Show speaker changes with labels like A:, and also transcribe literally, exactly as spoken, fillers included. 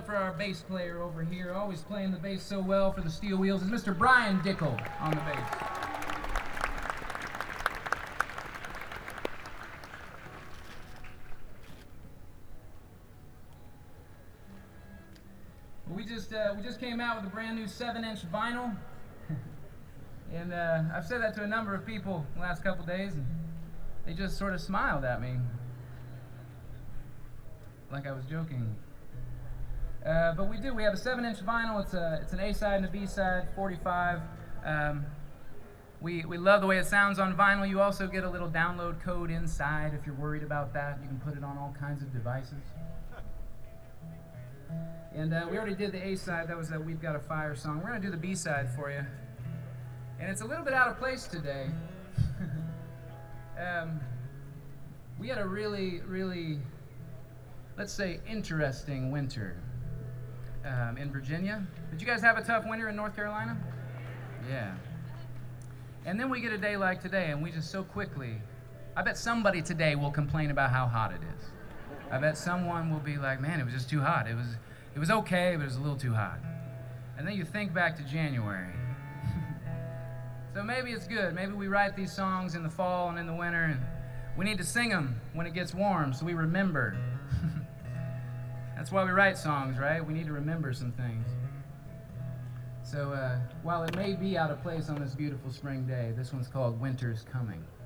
A: up for our bass player over here, always playing the bass so well for the Steel Wheels, is Mister Brian Dickel on the bass. Well, we just uh, we just came out with a brand new seven inch vinyl, and uh, I've said that to a number of people the last couple days, and they just sort of smiled at me, like I was joking. Uh, but we do. We have a seven inch vinyl. It's a it's an A side and a B side, forty-five. Um, we we love the way it sounds on vinyl. You also get a little download code inside if you're worried about that. You can put it on all kinds of devices. And uh, we already did the A side. That was a We've Got a Fire song. We're gonna do the B side for you, and it's a little bit out of place today. um, we had a really really, let's say, interesting winter. Um, in Virginia. Did you guys have a tough winter in North Carolina? Yeah. And then we get a day like today, and we just so quickly, I bet somebody today will complain about how hot it is. I bet someone will be like, man, it was just too hot. It was, it was okay, but it was a little too hot. And then you think back to January. So maybe it's good. Maybe we write these songs in the fall and in the winter, and we need to sing them when it gets warm so we remember. That's why we write songs, right? We need to remember some things. So uh, while it may be out of place on this beautiful spring day, this one's called Winter's Coming.